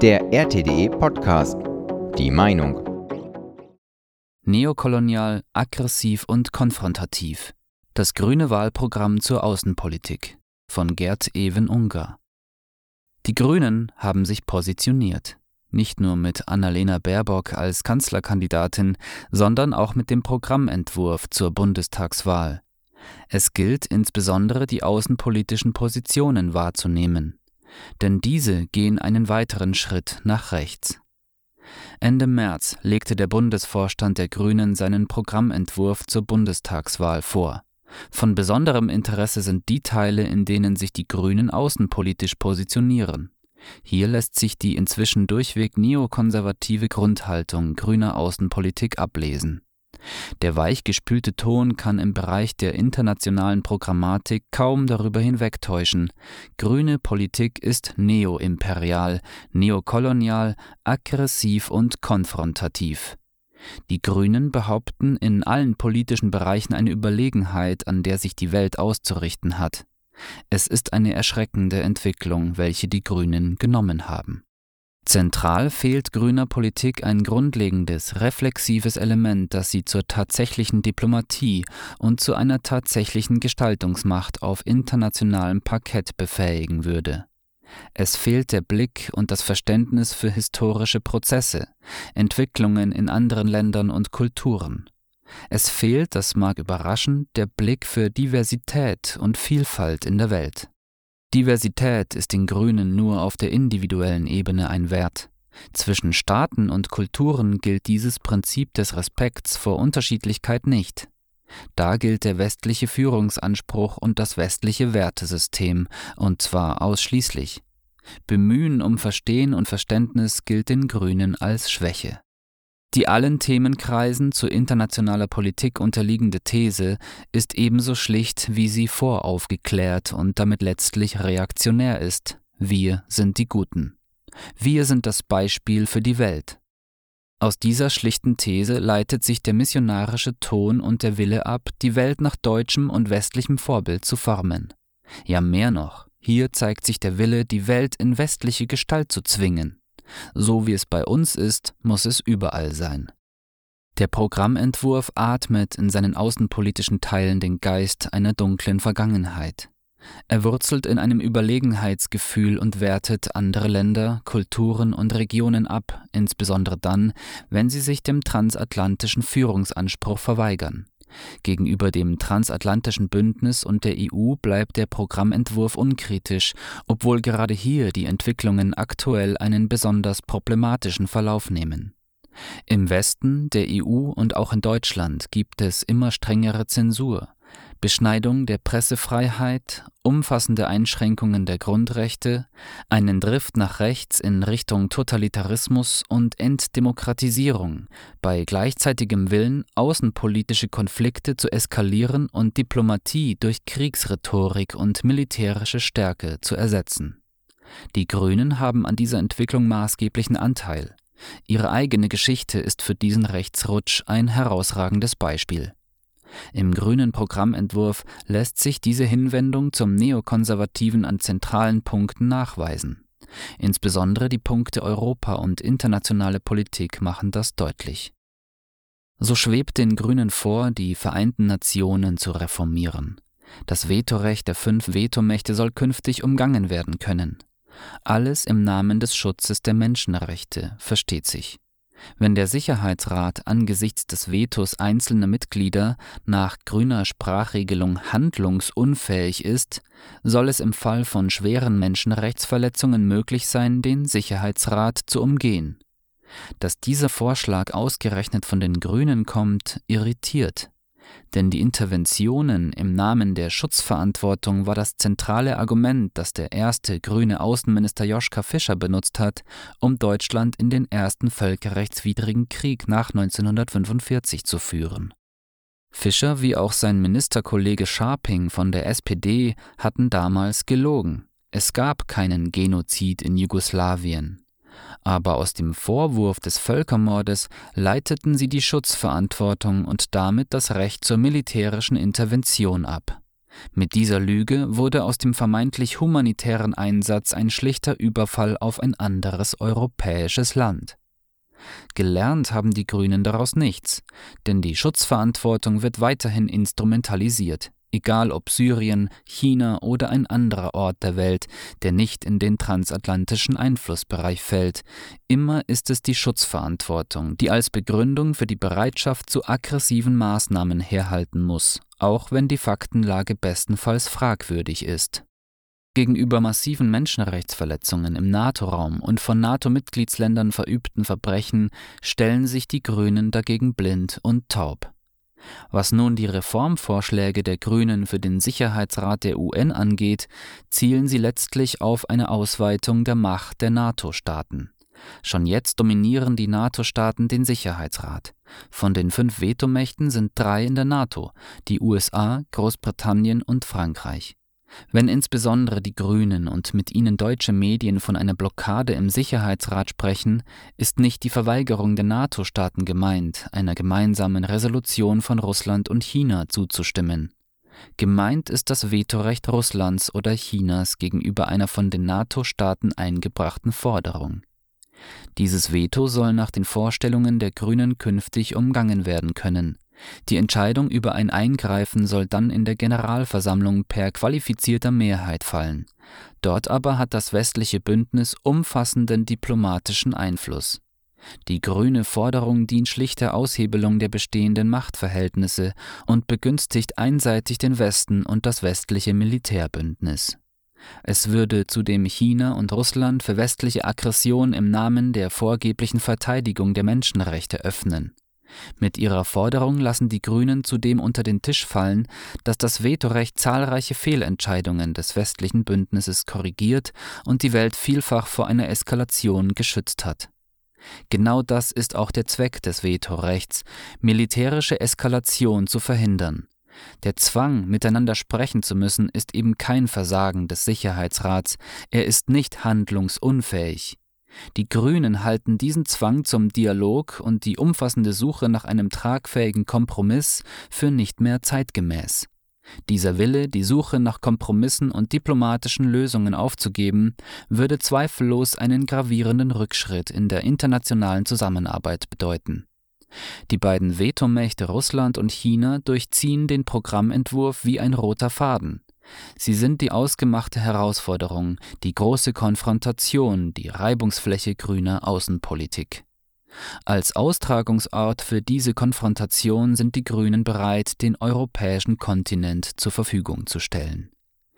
Der RTDE-Podcast. Die Meinung. Neokolonial, aggressiv und konfrontativ. Das grüne Wahlprogramm zur Außenpolitik von Gerd Even-Ungar. Die Grünen haben sich positioniert. Nicht nur mit Annalena Baerbock als Kanzlerkandidatin, sondern auch mit dem Programmentwurf zur Bundestagswahl. Es gilt insbesondere, die außenpolitischen Positionen wahrzunehmen. Denn diese gehen einen weiteren Schritt nach rechts. Ende März legte der Bundesvorstand der Grünen seinen Programmentwurf zur Bundestagswahl vor. Von besonderem Interesse sind die Teile, in denen sich die Grünen außenpolitisch positionieren. Hier lässt sich die inzwischen durchweg neokonservative Grundhaltung grüner Außenpolitik ablesen. Der weichgespülte Ton kann im Bereich der internationalen Programmatik kaum darüber hinwegtäuschen. Grüne Politik ist neoimperial, neokolonial, aggressiv und konfrontativ. Die Grünen behaupten in allen politischen Bereichen eine Überlegenheit, an der sich die Welt auszurichten hat. Es ist eine erschreckende Entwicklung, welche die Grünen genommen haben. Zentral fehlt grüner Politik ein grundlegendes, reflexives Element, das sie zur tatsächlichen Diplomatie und zu einer tatsächlichen Gestaltungsmacht auf internationalem Parkett befähigen würde. Es fehlt der Blick und das Verständnis für historische Prozesse, Entwicklungen in anderen Ländern und Kulturen. Es fehlt, das mag überraschen, der Blick für Diversität und Vielfalt in der Welt. Diversität ist den Grünen nur auf der individuellen Ebene ein Wert. Zwischen Staaten und Kulturen gilt dieses Prinzip des Respekts vor Unterschiedlichkeit nicht. Da gilt der westliche Führungsanspruch und das westliche Wertesystem, und zwar ausschließlich. Bemühen um Verstehen und Verständnis gilt den Grünen als Schwäche. Die allen Themenkreisen zu internationaler Politik unterliegende These ist ebenso schlicht, wie sie voraufgeklärt und damit letztlich reaktionär ist. Wir sind die Guten. Wir sind das Beispiel für die Welt. Aus dieser schlichten These leitet sich der missionarische Ton und der Wille ab, die Welt nach deutschem und westlichem Vorbild zu formen. Ja, mehr noch, hier zeigt sich der Wille, die Welt in westliche Gestalt zu zwingen. So wie es bei uns ist, muss es überall sein. Der Programmentwurf atmet in seinen außenpolitischen Teilen den Geist einer dunklen Vergangenheit. Er wurzelt in einem Überlegenheitsgefühl und wertet andere Länder, Kulturen und Regionen ab, insbesondere dann, wenn sie sich dem transatlantischen Führungsanspruch verweigern. Gegenüber dem transatlantischen Bündnis und der EU bleibt der Programmentwurf unkritisch, obwohl gerade hier die Entwicklungen aktuell einen besonders problematischen Verlauf nehmen. Im Westen, der EU und auch in Deutschland gibt es immer strengere Zensur, Beschneidung der Pressefreiheit, umfassende Einschränkungen der Grundrechte, einen Drift nach rechts in Richtung Totalitarismus und Entdemokratisierung, bei gleichzeitigem Willen, außenpolitische Konflikte zu eskalieren und Diplomatie durch Kriegsrhetorik und militärische Stärke zu ersetzen. Die Grünen haben an dieser Entwicklung maßgeblichen Anteil. Ihre eigene Geschichte ist für diesen Rechtsrutsch ein herausragendes Beispiel. Im grünen Programmentwurf lässt sich diese Hinwendung zum Neokonservativen an zentralen Punkten nachweisen. Insbesondere die Punkte Europa und internationale Politik machen das deutlich. So schwebt den Grünen vor, die Vereinten Nationen zu reformieren. Das Vetorecht der 5 Vetomächte soll künftig umgangen werden können. Alles im Namen des Schutzes der Menschenrechte, versteht sich. Wenn der Sicherheitsrat angesichts des Vetos einzelner Mitglieder nach grüner Sprachregelung handlungsunfähig ist, soll es im Fall von schweren Menschenrechtsverletzungen möglich sein, den Sicherheitsrat zu umgehen. Dass dieser Vorschlag ausgerechnet von den Grünen kommt, irritiert. Denn die Interventionen im Namen der Schutzverantwortung war das zentrale Argument, das der erste grüne Außenminister Joschka Fischer benutzt hat, um Deutschland in den ersten völkerrechtswidrigen Krieg nach 1945 zu führen. Fischer wie auch sein Ministerkollege Scharping von der SPD hatten damals gelogen. Es gab keinen Genozid in Jugoslawien. Aber aus dem Vorwurf des Völkermordes leiteten sie die Schutzverantwortung und damit das Recht zur militärischen Intervention ab. Mit dieser Lüge wurde aus dem vermeintlich humanitären Einsatz ein schlichter Überfall auf ein anderes europäisches Land. Gelernt haben die Grünen daraus nichts, denn die Schutzverantwortung wird weiterhin instrumentalisiert, egal ob Syrien, China oder ein anderer Ort der Welt, der nicht in den transatlantischen Einflussbereich fällt. Immer ist es die Schutzverantwortung, die als Begründung für die Bereitschaft zu aggressiven Maßnahmen herhalten muss, auch wenn die Faktenlage bestenfalls fragwürdig ist. Gegenüber massiven Menschenrechtsverletzungen im NATO-Raum und von NATO-Mitgliedsländern verübten Verbrechen stellen sich die Grünen dagegen blind und taub. Was nun die Reformvorschläge der Grünen für den Sicherheitsrat der UN angeht, zielen sie letztlich auf eine Ausweitung der Macht der NATO-Staaten. Schon jetzt dominieren die NATO-Staaten den Sicherheitsrat. Von den 5 Vetomächten sind 3 in der NATO, die USA, Großbritannien und Frankreich. Wenn insbesondere die Grünen und mit ihnen deutsche Medien von einer Blockade im Sicherheitsrat sprechen, ist nicht die Verweigerung der NATO-Staaten gemeint, einer gemeinsamen Resolution von Russland und China zuzustimmen. Gemeint ist das Vetorecht Russlands oder Chinas gegenüber einer von den NATO-Staaten eingebrachten Forderung. Dieses Veto soll nach den Vorstellungen der Grünen künftig umgangen werden können. Die Entscheidung über ein Eingreifen soll dann in der Generalversammlung per qualifizierter Mehrheit fallen. Dort aber hat das westliche Bündnis umfassenden diplomatischen Einfluss. Die grüne Forderung dient schlicht der Aushebelung der bestehenden Machtverhältnisse und begünstigt einseitig den Westen und das westliche Militärbündnis. Es würde zudem China und Russland für westliche Aggression im Namen der vorgeblichen Verteidigung der Menschenrechte öffnen. Mit ihrer Forderung lassen die Grünen zudem unter den Tisch fallen, dass das Vetorecht zahlreiche Fehlentscheidungen des westlichen Bündnisses korrigiert und die Welt vielfach vor einer Eskalation geschützt hat. Genau das ist auch der Zweck des Vetorechts, militärische Eskalation zu verhindern. Der Zwang, miteinander sprechen zu müssen, ist eben kein Versagen des Sicherheitsrats, er ist nicht handlungsunfähig. Die Grünen halten diesen Zwang zum Dialog und die umfassende Suche nach einem tragfähigen Kompromiss für nicht mehr zeitgemäß. Dieser Wille, die Suche nach Kompromissen und diplomatischen Lösungen aufzugeben, würde zweifellos einen gravierenden Rückschritt in der internationalen Zusammenarbeit bedeuten. Die beiden Vetomächte Russland und China durchziehen den Programmentwurf wie ein roter Faden. Sie sind die ausgemachte Herausforderung, die große Konfrontation, die Reibungsfläche grüner Außenpolitik. Als Austragungsort für diese Konfrontation sind die Grünen bereit, den europäischen Kontinent zur Verfügung zu stellen.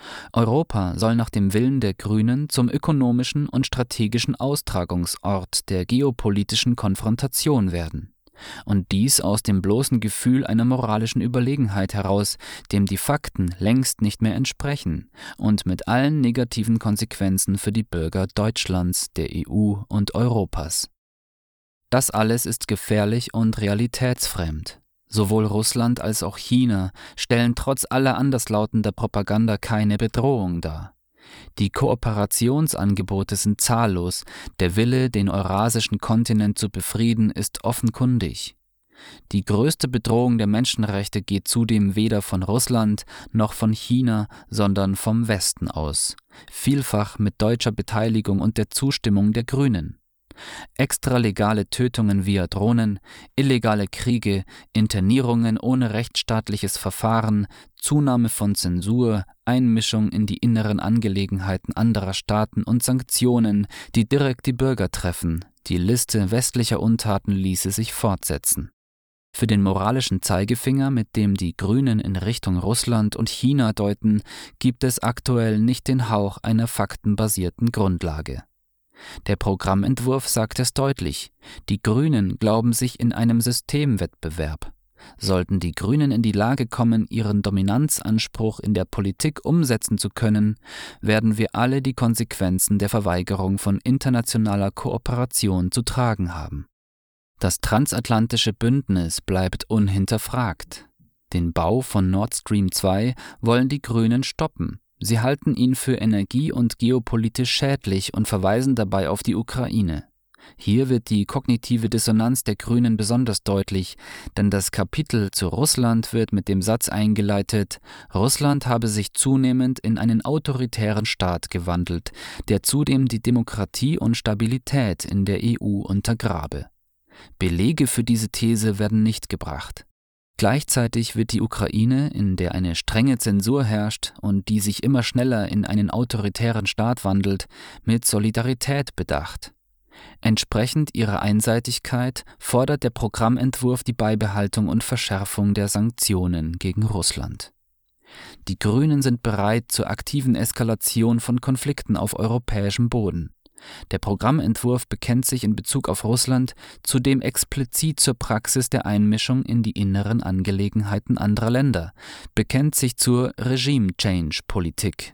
Europa soll nach dem Willen der Grünen zum ökonomischen und strategischen Austragungsort der geopolitischen Konfrontation werden. Und dies aus dem bloßen Gefühl einer moralischen Überlegenheit heraus, dem die Fakten längst nicht mehr entsprechen und mit allen negativen Konsequenzen für die Bürger Deutschlands, der EU und Europas. Das alles ist gefährlich und realitätsfremd. Sowohl Russland als auch China stellen trotz aller anderslautender Propaganda keine Bedrohung dar. Die Kooperationsangebote sind zahllos, der Wille, den eurasischen Kontinent zu befrieden, ist offenkundig. Die größte Bedrohung der Menschenrechte geht zudem weder von Russland noch von China, sondern vom Westen aus, vielfach mit deutscher Beteiligung und der Zustimmung der Grünen. Extralegale Tötungen via Drohnen, illegale Kriege, Internierungen ohne rechtsstaatliches Verfahren, Zunahme von Zensur, Einmischung in die inneren Angelegenheiten anderer Staaten und Sanktionen, die direkt die Bürger treffen. Die Liste westlicher Untaten ließe sich fortsetzen. Für den moralischen Zeigefinger, mit dem die Grünen in Richtung Russland und China deuten, gibt es aktuell nicht den Hauch einer faktenbasierten Grundlage. Der Programmentwurf sagt es deutlich, die Grünen glauben sich in einem Systemwettbewerb. Sollten die Grünen in die Lage kommen, ihren Dominanzanspruch in der Politik umsetzen zu können, werden wir alle die Konsequenzen der Verweigerung von internationaler Kooperation zu tragen haben. Das transatlantische Bündnis bleibt unhinterfragt. Den Bau von Nord Stream 2 wollen die Grünen stoppen. Sie halten ihn für energie- und geopolitisch schädlich und verweisen dabei auf die Ukraine. Hier wird die kognitive Dissonanz der Grünen besonders deutlich, denn das Kapitel zu Russland wird mit dem Satz eingeleitet: Russland habe sich zunehmend in einen autoritären Staat gewandelt, der zudem die Demokratie und Stabilität in der EU untergrabe. Belege für diese These werden nicht gebracht. Gleichzeitig wird die Ukraine, in der eine strenge Zensur herrscht und die sich immer schneller in einen autoritären Staat wandelt, mit Solidarität bedacht. Entsprechend ihrer Einseitigkeit fordert der Programmentwurf die Beibehaltung und Verschärfung der Sanktionen gegen Russland. Die Grünen sind bereit zur aktiven Eskalation von Konflikten auf europäischem Boden. Der Programmentwurf bekennt sich in Bezug auf Russland zudem explizit zur Praxis der Einmischung in die inneren Angelegenheiten anderer Länder, bekennt sich zur Regime-Change-Politik.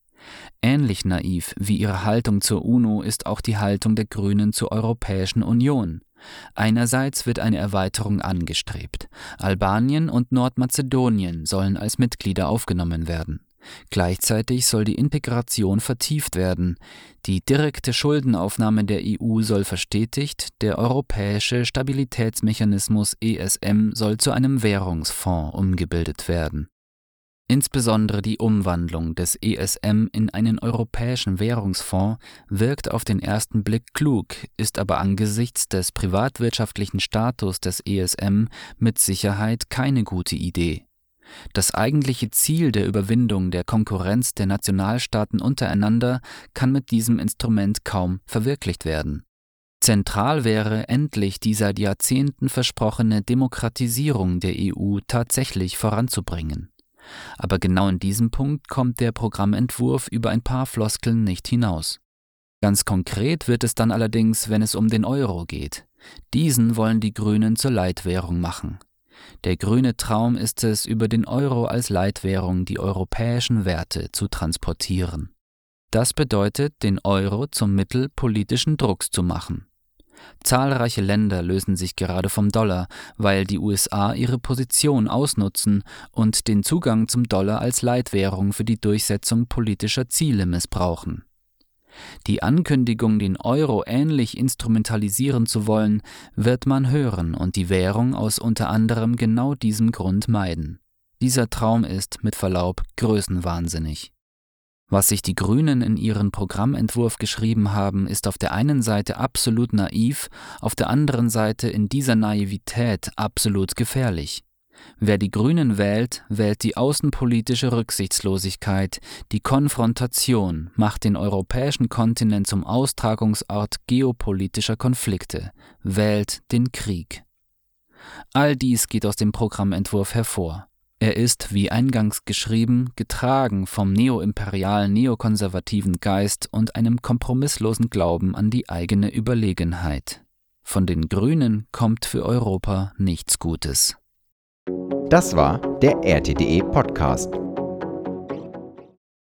Ähnlich naiv wie ihre Haltung zur UNO ist auch die Haltung der Grünen zur Europäischen Union. Einerseits wird eine Erweiterung angestrebt. Albanien und Nordmazedonien sollen als Mitglieder aufgenommen werden. Gleichzeitig soll die Integration vertieft werden. Die direkte Schuldenaufnahme der EU soll verstetigt, der Europäische Stabilitätsmechanismus ESM soll zu einem Währungsfonds umgebildet werden. Insbesondere die Umwandlung des ESM in einen europäischen Währungsfonds wirkt auf den ersten Blick klug, ist aber angesichts des privatwirtschaftlichen Status des ESM mit Sicherheit keine gute Idee. Das eigentliche Ziel der Überwindung der Konkurrenz der Nationalstaaten untereinander kann mit diesem Instrument kaum verwirklicht werden. Zentral wäre endlich die seit Jahrzehnten versprochene Demokratisierung der EU tatsächlich voranzubringen. Aber genau in diesem Punkt kommt der Programmentwurf über ein paar Floskeln nicht hinaus. Ganz konkret wird es dann allerdings, wenn es um den Euro geht. Diesen wollen die Grünen zur Leitwährung machen. Der grüne Traum ist es, über den Euro als Leitwährung die europäischen Werte zu transportieren. Das bedeutet, den Euro zum Mittel politischen Drucks zu machen. Zahlreiche Länder lösen sich gerade vom Dollar, weil die USA ihre Position ausnutzen und den Zugang zum Dollar als Leitwährung für die Durchsetzung politischer Ziele missbrauchen. Die Ankündigung, den Euro ähnlich instrumentalisieren zu wollen, wird man hören und die Währung aus unter anderem genau diesem Grund meiden. Dieser Traum ist, mit Verlaub, größenwahnsinnig. Was sich die Grünen in ihren Programmentwurf geschrieben haben, ist auf der einen Seite absolut naiv, auf der anderen Seite in dieser Naivität absolut gefährlich. Wer die Grünen wählt, wählt die außenpolitische Rücksichtslosigkeit, die Konfrontation, macht den europäischen Kontinent zum Austragungsort geopolitischer Konflikte, wählt den Krieg. All dies geht aus dem Programmentwurf hervor. Er ist, wie eingangs geschrieben, getragen vom neoimperialen, neokonservativen Geist und einem kompromisslosen Glauben an die eigene Überlegenheit. Von den Grünen kommt für Europa nichts Gutes. Das war der RTDE Podcast.